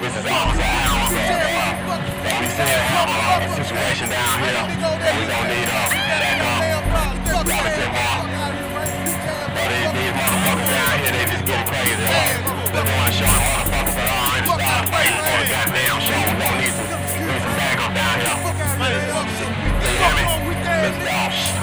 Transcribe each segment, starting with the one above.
This is homicide. So we said a situation down here that we don't need backup, relative more. But these motherfuckers down here, they just get crazy. They're going short motherfuckers, but I ain't starting fighting for the goddamn show. We don't need some backup down here. You hear me? Let's go.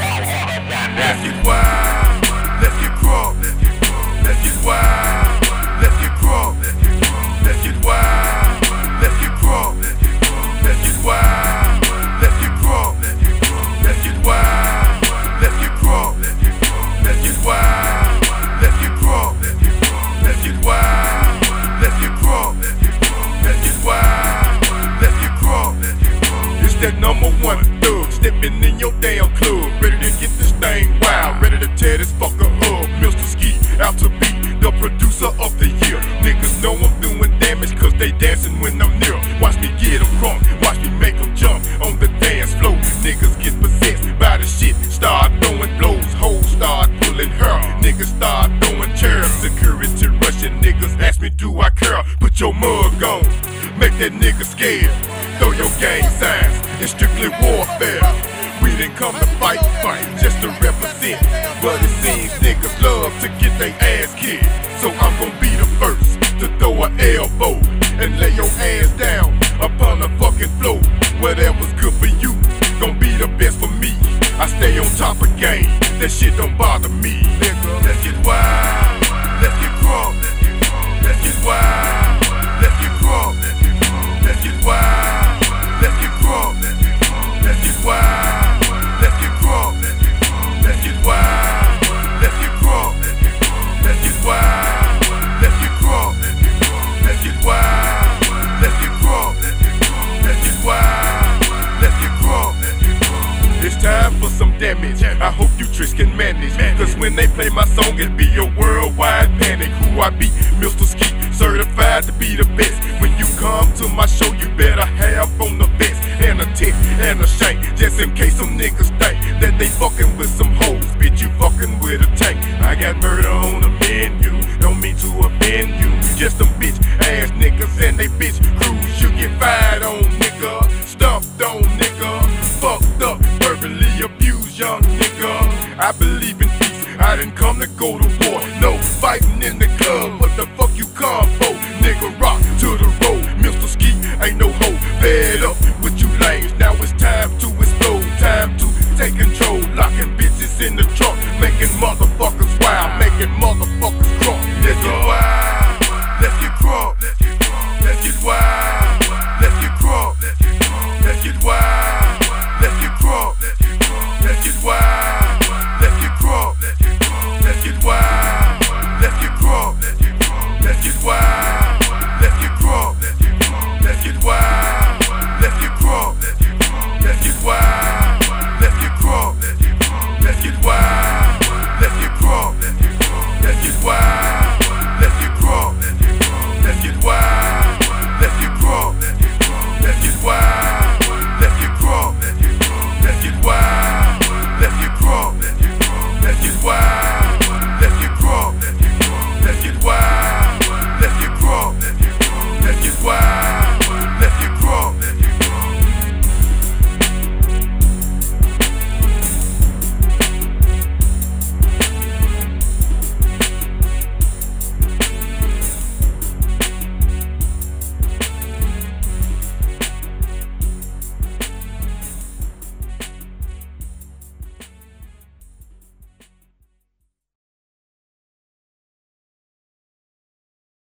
Let's get wild. Let's get crunk. Let's get wild. Let's get crunk. Let's get wild. Let's get crunk. Let's get wild. Let's get crunk. Let's get wild. Let's get crunk. Let's get wild. Let's get crunk. Let's get wild. Let's get crunk. Let's get wild. Let's get crunk. It's that #1 thug stepping in your damn club, ready to get this thing wild, ready to tear this fucker up. Mr. Ski out to be the producer of the year. Niggas know I'm doing damage cause they dancing when I'm near. Watch me get them crunk, watch me make them jump on the dance floor. Niggas get possessed by the shit, start throwing blows. Hoes start pulling hair, niggas start throwing chairs. Security rushing, niggas ask me do I care. Put your mug on, make that nigga scared. Throw your gang signs, it's strictly warfare. We didn't come to fight, just to represent. But it seems niggas love to get their ass kicked. So I'm gon' be the first to throw an elbow and lay your ass down upon the fucking floor. Whatever's good for you, gon' be the best for me. I stay on top of game, that shit don't bother me. Let's get wild, let's get crunk. Let's get wild, let's get crunk. Let's get wild, let's get crunk. Let's get wild, let's get crunk. Let's get wild, let's get crunk. Let's get wild, let's get crunk. Let's get wild, let's get crunk. Let's get wild, let's get crunk. It's time for some damage, I hope you tricks can manage. Cause when they play my song it be a worldwide panic. Who I be, Mr. Ski, certified to be the best. When you come to my show you better have on the vest and a tip and a shank, just in case some niggas think that they fucking with some hoes. Bitch, you fucking with a tank. I got murder on the menu, don't mean to offend you, just a